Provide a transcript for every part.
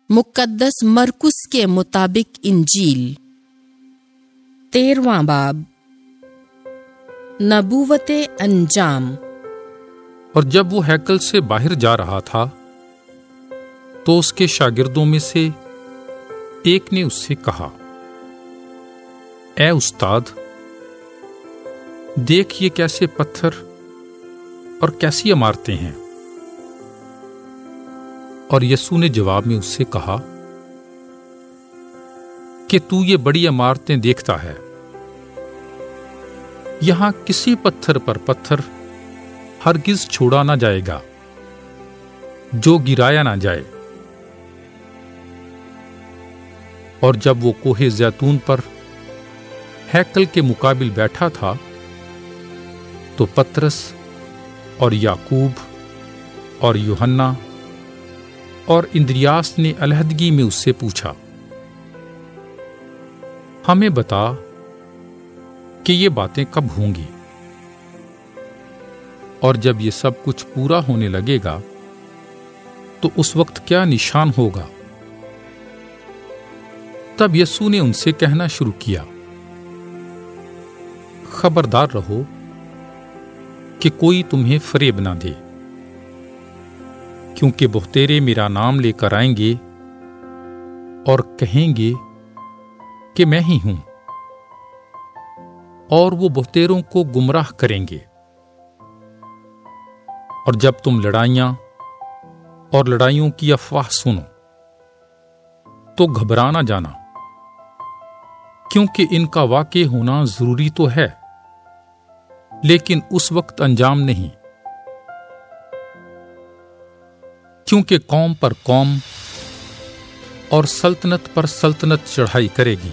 मुक़द्दस मरकुस के मुताबिक इंजील 13वां बाब नबूवते अंजाम। और जब वो हैकल से बाहर जा रहा था तो उसके शागिर्दों में से एक ने उससे कहा, ए उस्ताद, देख ये कैसे पत्थर और कैसी इमारतें हैं। और यीशु ने जवाब में उससे कहा कि तू ये बड़ी इमारतें देखता है, यहां किसी पत्थर पर पत्थर हरगिज छोड़ा ना जाएगा जो गिराया ना जाए। और जब वो कोहे जैतून पर हैकल के मुकाबिल बैठा था तो पतरस और याकूब और यूहन्ना और इंद्रियास ने अलहदगी में उससे पूछा, हमें बता कि ये बातें कब होंगी और जब ये सब कुछ पूरा होने लगेगा तो उस वक्त क्या निशान होगा। तब यीशु ने उनसे कहना शुरू किया, खबरदार रहो कि कोई तुम्हें फरेब ना दे, क्योंकि बहुतेरे मेरा नाम लेकर आएंगे और कहेंगे कि मैं ही हूं, और वो बहुतेरों को गुमराह करेंगे। और जब तुम लड़ाइयां और लड़ाइयों की अफवाह सुनो तो घबरा ना जाना, क्योंकि इनका वाक़े होना जरूरी तो है, लेकिन उस वक्त अंजाम नहीं। क्योंकि कौम पर कौम और सल्तनत पर सल्तनत चढ़ाई करेगी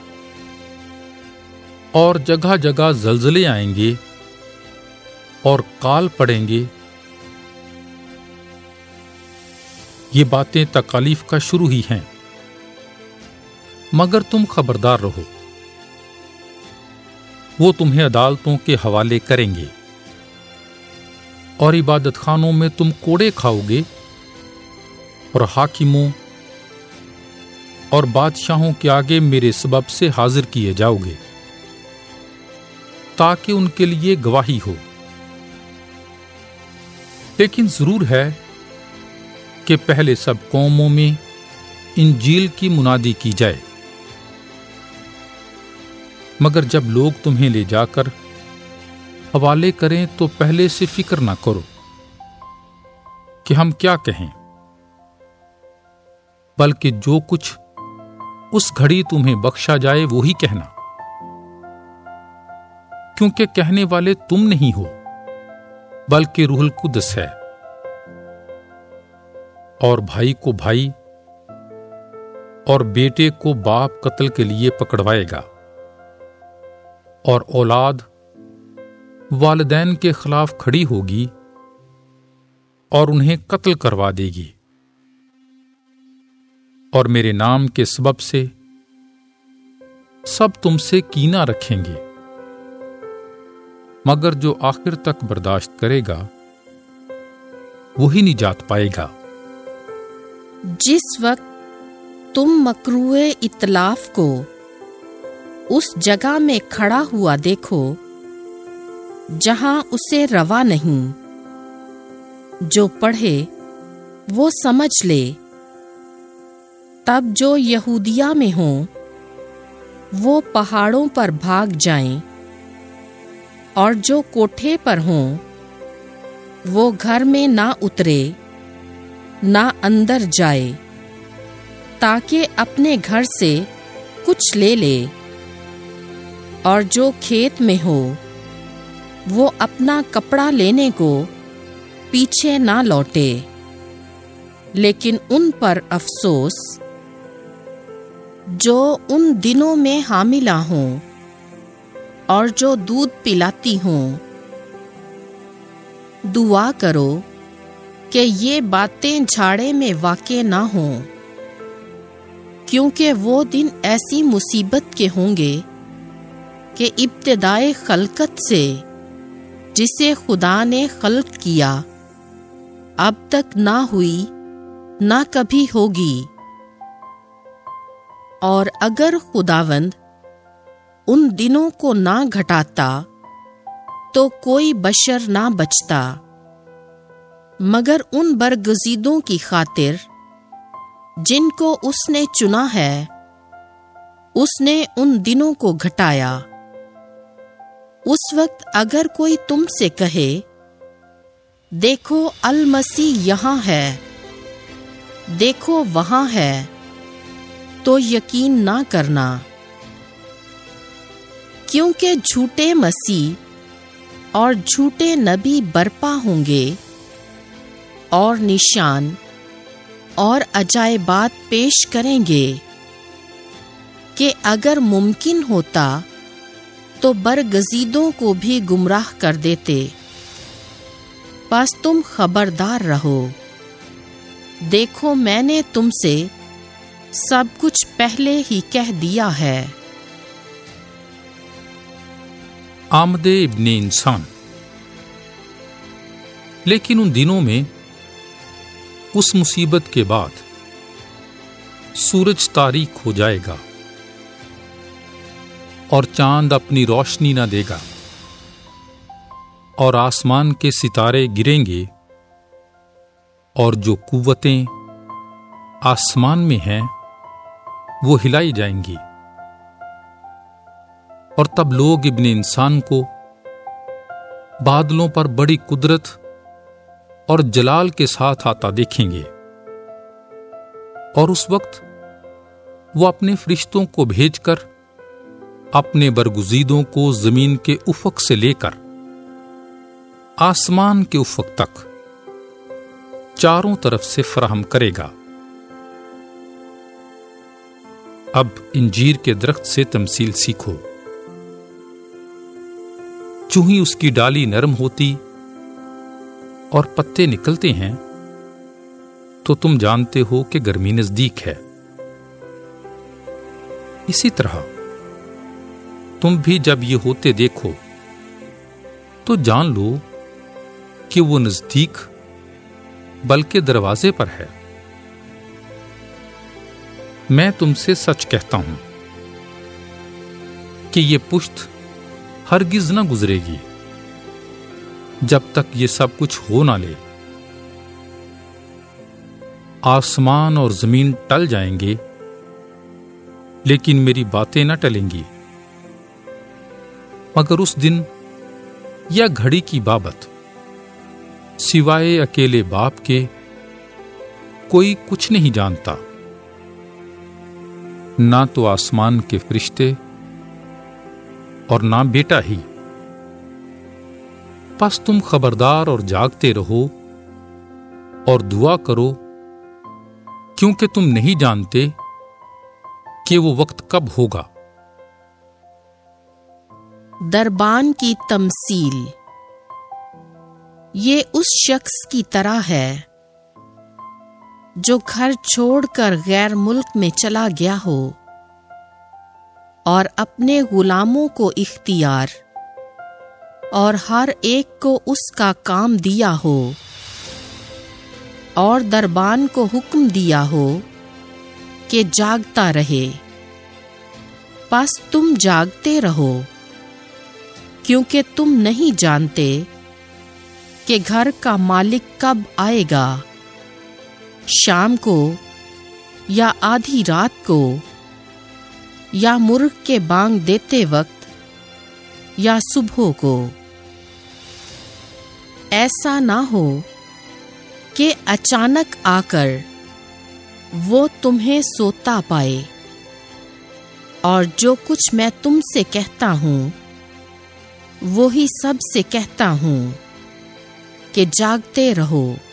और जगह जगह जलजले आएंगे और काल पड़ेंगे। ये बातें तकालीफ का शुरू ही हैं, मगर तुम खबरदार रहो, वो तुम्हें अदालतों के हवाले करेंगे और इबादत खानों में तुम कोड़े खाओगे और हाकिमों और बादशाहों के आगे मेरे सबब से हाजिर किए जाओगे ताकि उनके लिए गवाही हो। लेकिन जरूर है कि पहले सब कौमों में इंजील की मुनादी की जाए, मगर जब लोग तुम्हें ले जाकर हवाले करें तो पहले से फिक्र ना करो कि हम क्या कहें, बल्कि जो कुछ उस घड़ी तुम्हें बख्शा जाए वो ही कहना, क्योंकि कहने वाले तुम नहीं हो बल्कि रूहुल कुद्स है। और भाई को भाई और बेटे को बाप कत्ल के लिए पकड़वाएगा और औलाद वालिदैन के खिलाफ खड़ी होगी और उन्हें कत्ल करवा देगी। और मेरे नाम के सबब से सब तुमसे कीना रखेंगे, मगर जो आखिर तक बर्दाश्त करेगा वही निजात पाएगा। जिस वक्त तुम मकरूए इतलाफ को उस जगह में खड़ा हुआ देखो जहां उसे रवा नहीं, जो पढ़े वो समझ ले। तब जो यहूदिया में हों वो पहाड़ों पर भाग जाएं, और जो कोठे पर हों वो घर में ना उतरे ना अंदर जाए, ताकि अपने घर से कुछ ले ले। और जो खेत में हो वो अपना कपड़ा लेने को पीछे ना लौटे। लेकिन उन पर अफसोस जो उन दिनों में हामिला हों और जो दूध पिलाती हों। दुआ करो कि ये बातें झाड़े में वाक़े ना हों, क्योंकि वो दिन ऐसी मुसीबत के होंगे कि इब्तिदाए खलकत से जिसे खुदा ने खल्क किया अब तक ना हुई ना कभी होगी। اور اگر خداوند ان دنوں کو نہ گھٹاتا تو کوئی بشر نہ بچتا، مگر ان برگزیدوں کی خاطر جن کو اس نے چنا ہے اس نے ان دنوں کو گھٹایا۔ اس وقت اگر کوئی تم سے کہے دیکھو المسیح یہاں ہے، دیکھو وہاں ہے، تو یقین نہ کرنا، کیونکہ جھوٹے مسیح اور جھوٹے نبی برپا ہوں گے اور نشان اور عجائبات پیش کریں گے کہ اگر ممکن ہوتا تو برگزیدوں کو بھی گمراہ کر دیتے۔ بس تم خبردار رہو، دیکھو میں نے تم سے سب کچھ پہلے ہی کہہ دیا ہے۔ آمد ابن انسان۔ لیکن ان دنوں میں اس مصیبت کے بعد سورج تاریک ہو جائے گا اور چاند اپنی روشنی نہ دے گا، اور آسمان کے ستارے گریں گے، اور جو قوتیں آسمان میں ہیں وہ ہلائی جائیں گی، اور تب لوگ ابن انسان کو بادلوں پر بڑی قدرت اور جلال کے ساتھ آتا دیکھیں گے، اور اس وقت وہ اپنے فرشتوں کو بھیج کر اپنے برگزیدوں کو زمین کے افق سے لے کر آسمان کے افق تک چاروں طرف سے فراہم کرے گا۔ اب انجیر کے درخت سے تمثیل سیکھو۔ چوں ہی اس کی ڈالی نرم ہوتی اور پتے نکلتے ہیں تو تم جانتے ہو کہ گرمی نزدیک ہے۔ اسی طرح تم بھی جب یہ ہوتے دیکھو تو جان لو کہ وہ نزدیک بلکہ دروازے پر ہے۔ میں تم سے سچ کہتا ہوں کہ یہ پشت ہرگز نہ گزرے گی جب تک یہ سب کچھ ہو نہ لے۔ آسمان اور زمین ٹل جائیں گے لیکن میری باتیں نہ ٹلیں گی۔ مگر اس دن یا گھڑی کی بابت سوائے اکیلے باپ کے کوئی کچھ نہیں جانتا، نہ تو آسمان کے فرشتے اور نہ بیٹا ہی۔ پس تم خبردار اور جاگتے رہو اور دعا کرو، کیونکہ تم نہیں جانتے کہ وہ وقت کب ہوگا۔ دربان کی تمثیل۔ یہ اس شخص کی طرح ہے جو گھر چھوڑ کر غیر ملک میں چلا گیا ہو اور اپنے غلاموں کو اختیار اور ہر ایک کو اس کا کام دیا ہو، اور دربان کو حکم دیا ہو کہ جاگتا رہے۔ پس تم جاگتے رہو، کیونکہ تم نہیں جانتے کہ گھر کا مالک کب آئے گا، شام کو یا آدھی رات کو، یا مرغ کے بانگ دیتے وقت یا صبح کو۔ ایسا نہ ہو کہ اچانک آ کر وہ تمہیں سوتا پائے۔ اور جو کچھ میں تم سے کہتا ہوں وہی سب سے کہتا ہوں کہ جاگتے رہو۔